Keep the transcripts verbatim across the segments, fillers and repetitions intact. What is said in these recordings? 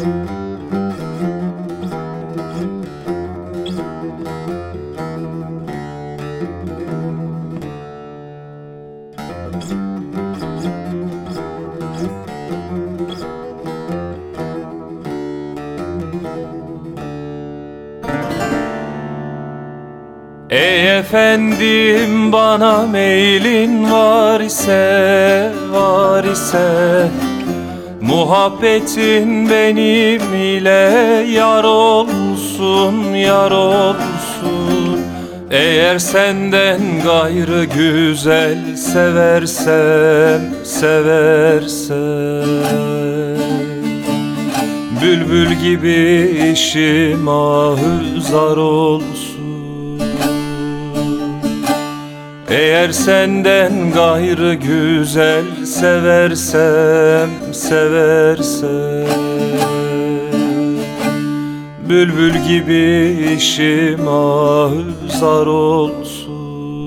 Ey efendim, bana meylin var ise, var ise muhabbetin benim ile yar olsun, yar olsun. Eğer senden gayrı güzel seversem, seversem bülbül gibi işim ahuzar olsun. Eğer senden gayrı güzel seversem, seversem bülbül gibi işim ahuzar olsun.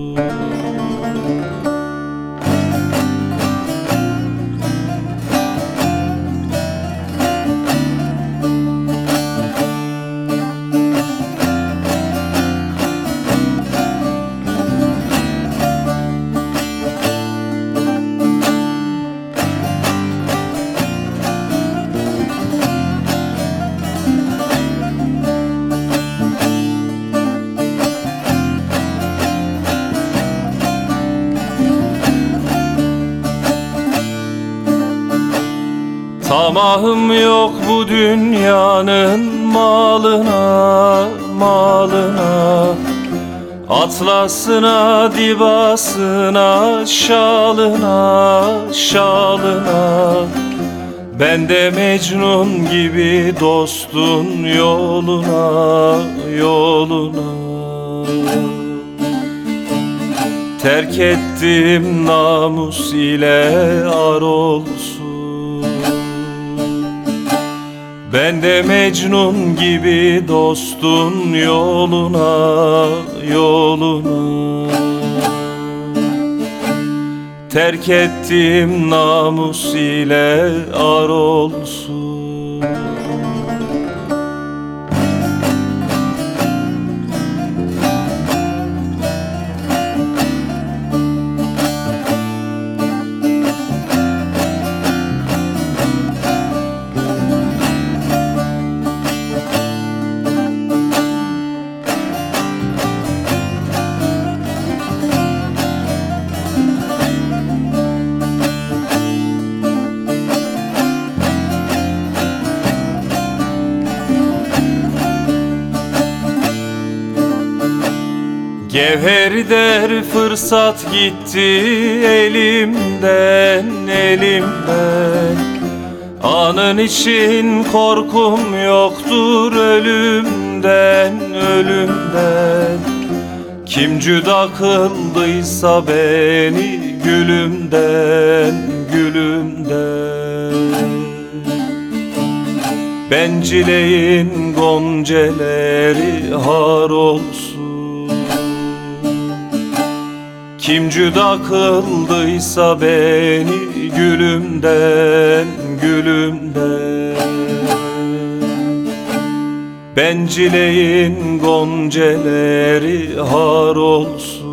Tamahım yok bu dünyanın malına, malına, atlasına, dibasına, şalına, şalına. Ben de Mecnun gibi dostun yoluna, yoluna. Terk ettim namus ile ar olsun. Ben de Mecnun gibi dostun yoluna, yoluna. Terk ettim namus ile ar olsun. Gevher der fırsat gitti elimden, elimden. Anın için korkum yoktur ölümden, ölümden. Kim cüda kıldıysa beni gülümden, gülümden. Bencileyin gonceleri har olsun. Kim cüda kıldıysa beni gülümden, gülümden. Bencileyin gonceleri har olsun.